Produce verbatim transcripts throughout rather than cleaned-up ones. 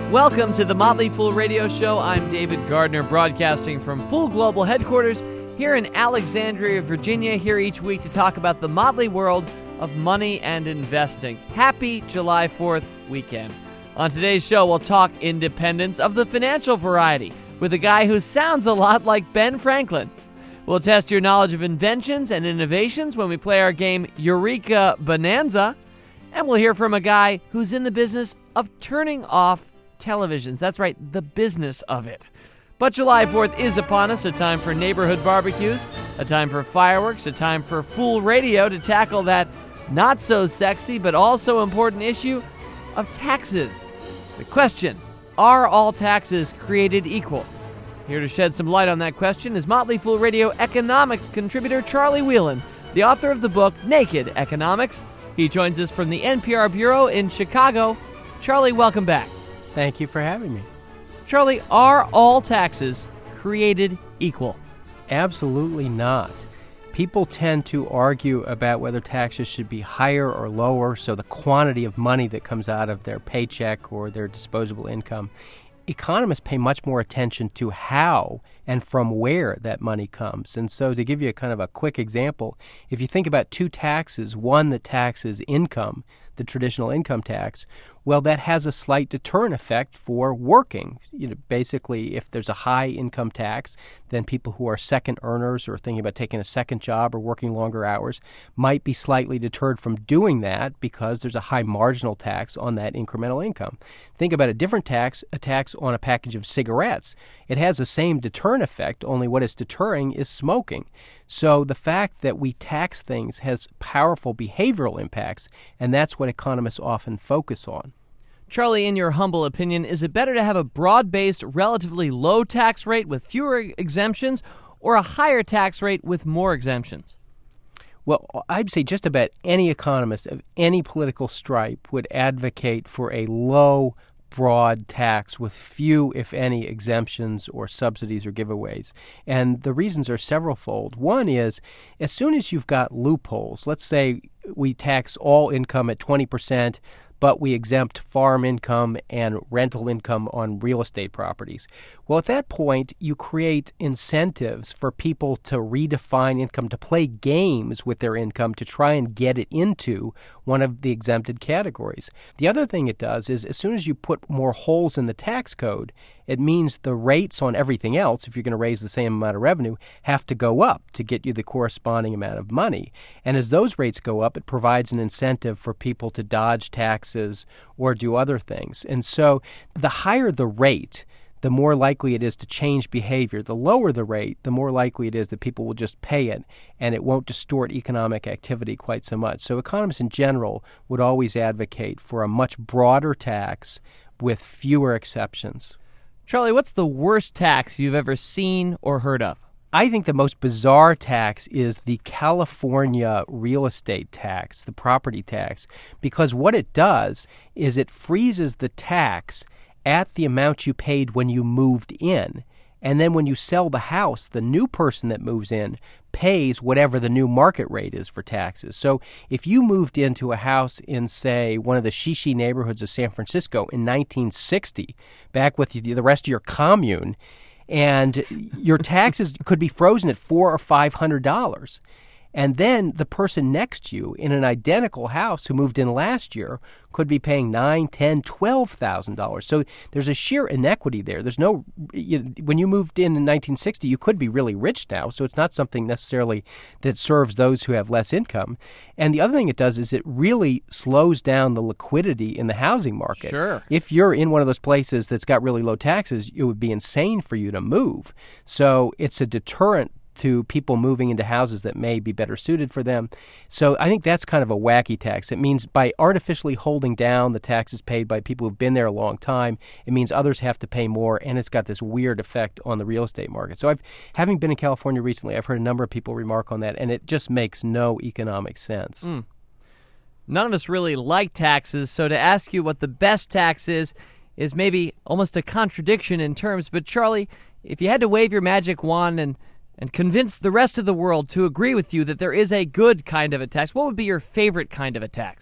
Welcome to the Motley Fool Radio Show. I'm David Gardner, broadcasting from Fool Global Headquarters here in Alexandria, Virginia, here each week to talk about the motley world of money and investing. Happy July fourth weekend. On today's show, we'll talk independence of the financial variety with a guy who sounds a lot like Ben Franklin. We'll test your knowledge of inventions and innovations when we play our game Eureka Bonanza. And we'll hear from a guy who's in the business of turning off televisions. That's right, the business of it. But July fourth is upon us, a time for neighborhood barbecues, a time for fireworks, a time for Fool Radio to tackle that not-so-sexy but also important issue of taxes. The question, are all taxes created equal? Here to shed some light on that question is Motley Fool Radio economics contributor Charlie Whelan, the author of the book Naked Economics. He joins us from the N P R Bureau in Chicago. Charlie, welcome back. Thank you for having me. Charlie, are all taxes created equal? Absolutely not. People tend to argue about whether taxes should be higher or lower, so the quantity of money that comes out of their paycheck or their disposable income. Economists pay much more attention to how and from where that money comes. And so to give you a kind of a quick example, if you think about two taxes, one that taxes income, the traditional income tax, well, that has a slight deterrent effect for working. You know, basically, if there's a high income tax, then people who are second earners or thinking about taking a second job or working longer hours might be slightly deterred from doing that because there's a high marginal tax on that incremental income. Think about a different tax, a tax on a package of cigarettes. It has the same deterrent effect, only what it's deterring is smoking. So the fact that we tax things has powerful behavioral impacts, and that's what economists often focus on. Charlie, in your humble opinion, is it better to have a broad-based, relatively low tax rate with fewer exemptions or a higher tax rate with more exemptions? Well, I'd say just about any economist of any political stripe would advocate for a low, broad tax with few, if any, exemptions or subsidies or giveaways. And the reasons are severalfold. One is, as soon as you've got loopholes, let's say we tax all income at twenty percent, but we exempt farm income and rental income on real estate properties. Well, at that point, you create incentives for people to redefine income, to play games with their income to try and get it into one of the exempted categories. The other thing it does is as soon as you put more holes in the tax code, it means the rates on everything else, if you're going to raise the same amount of revenue, have to go up to get you the corresponding amount of money. And as those rates go up, it provides an incentive for people to dodge taxes or do other things. And so the higher the rate, the more likely it is to change behavior. The lower the rate, the more likely it is that people will just pay it, and it won't distort economic activity quite so much. So economists in general would always advocate for a much broader tax with fewer exceptions. Charlie, what's the worst tax you've ever seen or heard of? I think the most bizarre tax is the California real estate tax, the property tax, because what it does is it freezes the tax at the amount you paid when you moved in. And then when you sell the house, the new person that moves in pays whatever the new market rate is for taxes. So if you moved into a house in, say, one of the shishi neighborhoods of San Francisco in nineteen sixty, back with the rest of your commune, and your taxes could be frozen at four or five hundred dollars. And then the person next to you in an identical house who moved in last year could be paying nine, ten, twelve thousand dollars. So there's a sheer inequity there. There's no you, when you moved in in nineteen sixty, you could be really rich now. So it's not something necessarily that serves those who have less income. And the other thing it does is it really slows down the liquidity in the housing market. Sure. If you're in one of those places that's got really low taxes, it would be insane for you to move. So it's a deterrent to people moving into houses that may be better suited for them. So I think that's kind of a wacky tax. It means by artificially holding down the taxes paid by people who've been there a long time, it means others have to pay more, and it's got this weird effect on the real estate market. So I've, having been in California recently, I've heard a number of people remark on that, and it just makes no economic sense. Mm. None of us really like taxes, so to ask you what the best tax is, is maybe almost a contradiction in terms. But Charlie, if you had to wave your magic wand and and convince the rest of the world to agree with you that there is a good kind of a tax, what would be your favorite kind of a tax?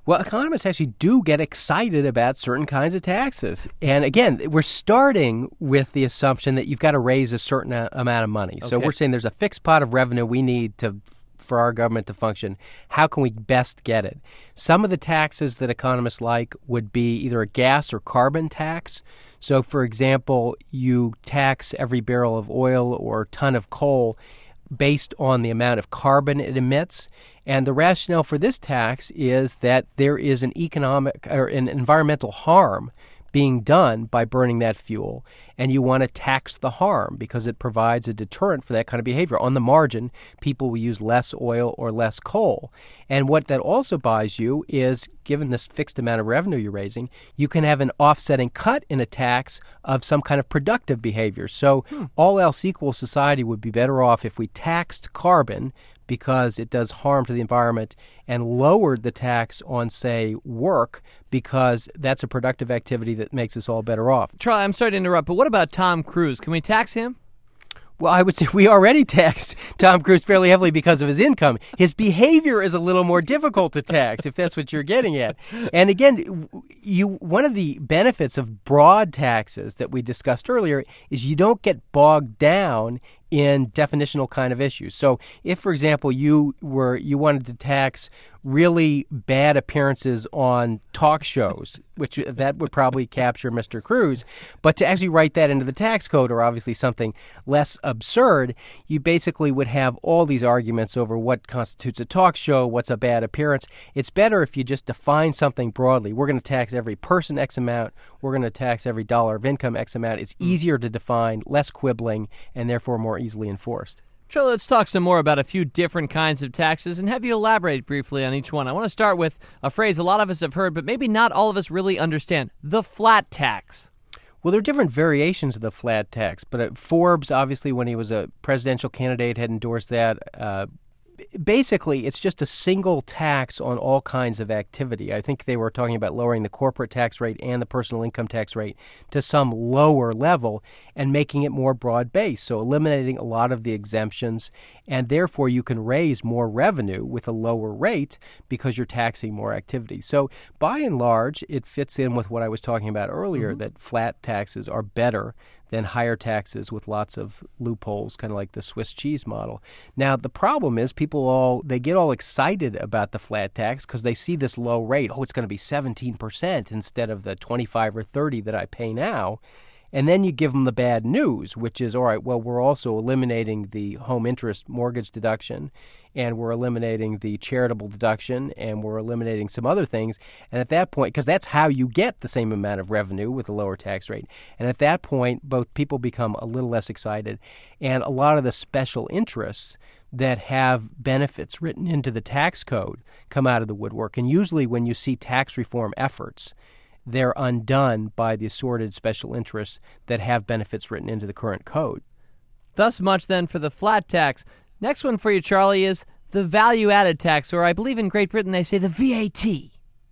Well, economists actually do get excited about certain kinds of taxes. And again, we're starting with the assumption that you've got to raise a certain a- amount of money. So Okay. we're saying there's a fixed pot of revenue we need to for our government to function. How can we best get it? Some of the taxes that economists like would be either a gas or carbon tax. So, for example, you tax every barrel of oil or ton of coal based on the amount of carbon it emits. And the rationale for this tax is that there is an economic or an environmental harm being done by burning that fuel, and you want to tax the harm because it provides a deterrent for that kind of behavior. On the margin, people will use less oil or less coal. And what that also buys you is, given this fixed amount of revenue you're raising, you can have an offsetting cut in a tax of some kind of productive behavior. So hmm. all else equal, society would be better off if we taxed carbon because it does harm to the environment, and lowered the tax on, say, work because that's a productive activity that makes us all better off. Charlie, I'm sorry to interrupt, but what about Tom Cruise? Can we tax him? Well, I would say we already taxed Tom Cruise fairly heavily because of his income. His behavior is a little more difficult to tax, if that's what you're getting at. And again, you one of the benefits of broad taxes that we discussed earlier is you don't get bogged down in definitional kind of issues. So if, for example, you were you wanted to tax really bad appearances on talk shows, which that would probably capture Mister Cruise, but to actually write that into the tax code, or obviously something less absurd, you basically would have all these arguments over what constitutes a talk show, what's a bad appearance. It's better if you just define something broadly. We're going to tax every person X amount. We're going to tax every dollar of income X amount. It's easier to define, less quibbling, and therefore more easily enforced. Charlie, let's talk some more about a few different kinds of taxes and have you elaborate briefly on each one. I want to start with a phrase a lot of us have heard, but maybe not all of us really understand: the flat tax. Well, there are different variations of the flat tax, but uh, Forbes, obviously, when he was a presidential candidate, had endorsed that. Uh, Basically, it's just a single tax on all kinds of activity. I think they were talking about lowering the corporate tax rate and the personal income tax rate to some lower level and making it more broad-based, so eliminating a lot of the exemptions, and therefore you can raise more revenue with a lower rate because you're taxing more activity. So by and large, it fits in with what I was talking about earlier, mm-hmm. that flat taxes are better than higher taxes with lots of loopholes, kind of like the Swiss cheese model. Now, the problem is people all, they get all excited about the flat tax because they see this low rate. Oh, it's going to be seventeen percent instead of the twenty-five or thirty that I pay now. And then you give them the bad news, which is, all right, well, we're also eliminating the home interest mortgage deduction, and we're eliminating the charitable deduction, and we're eliminating some other things. And at that point, because that's how you get the same amount of revenue with a lower tax rate. And at that point, both people become a little less excited, and a lot of the special interests that have benefits written into the tax code come out of the woodwork. And usually when you see tax reform efforts, they're undone by the assorted special interests that have benefits written into the current code. Thus much then for the flat tax. Next one for you, Charlie, is the value-added tax, or I believe in Great Britain they say the V A T.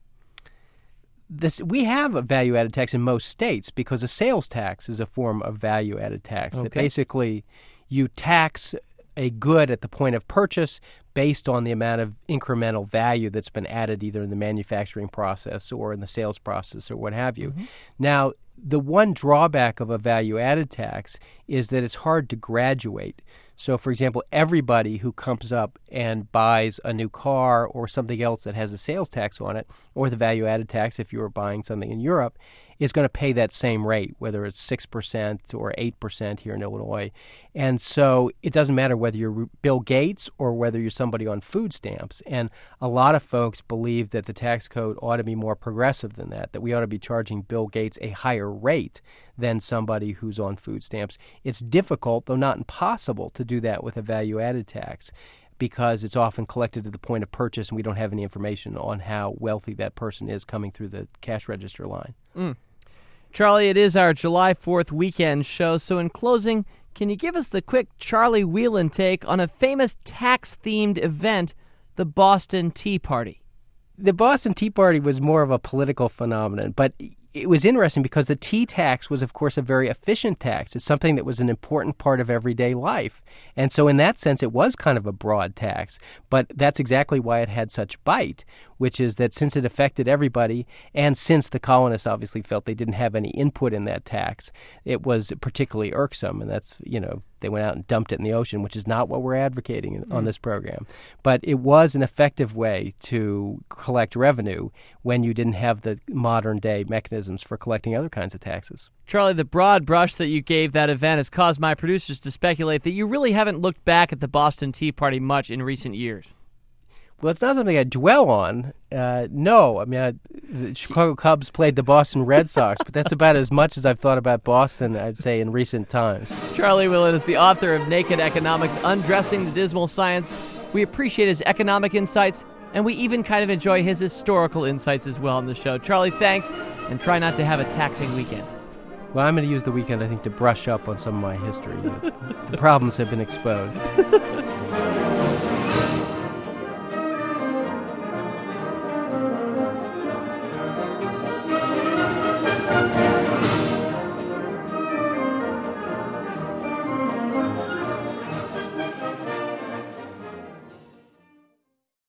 This, we have a value-added tax in most states because a sales tax is a form of value-added tax. Okay. That basically you tax a good at the point of purchase based on the amount of incremental value that's been added either in the manufacturing process or in the sales process or what have you. Mm-hmm. Now, the one drawback of a value-added tax is that it's hard to graduate. So, for example, everybody who comes up and buys a new car or something else that has a sales tax on it, or the value-added tax if you were buying something in Europe, is going to pay that same rate, whether it's six percent or eight percent here in Illinois. And so it doesn't matter whether you're Bill Gates or whether you're somebody on food stamps. And a lot of folks believe that the tax code ought to be more progressive than that, that we ought to be charging Bill Gates a higher rate than somebody who's on food stamps. It's difficult, though not impossible, to do that with a value-added tax, because it's often collected at the point of purchase and we don't have any information on how wealthy that person is coming through the cash register line. Mm. Charlie, it is our July fourth weekend show, so in closing, can you give us the quick Charlie Whelan take on a famous tax-themed event, the Boston Tea Party? The Boston Tea Party was more of a political phenomenon, but it was interesting because the tea tax was, of course, a very efficient tax. It's something that was an important part of everyday life. And so in that sense, it was kind of a broad tax. But that's exactly why it had such bite, which is that since it affected everybody, and since the colonists obviously felt they didn't have any input in that tax, it was particularly irksome, and that's, you know, they went out and dumped it in the ocean, which is not what we're advocating mm. on this program. But it was an effective way to collect revenue when you didn't have the modern-day mechanisms for collecting other kinds of taxes. Charlie, the broad brush that you gave that event has caused my producers to speculate that you really haven't looked back at the Boston Tea Party much in recent years. Well, it's not something I dwell on. Uh, no, I mean, I, the Chicago Cubs played the Boston Red Sox, but that's about as much as I've thought about Boston, I'd say, in recent times. Charlie Willett is the author of Naked Economics, Undressing the Dismal Science. We appreciate his economic insights, and we even kind of enjoy his historical insights as well on the show. Charlie, thanks, and try not to have a taxing weekend. Well, I'm going to use the weekend, I think, to brush up on some of my history. The problems have been exposed.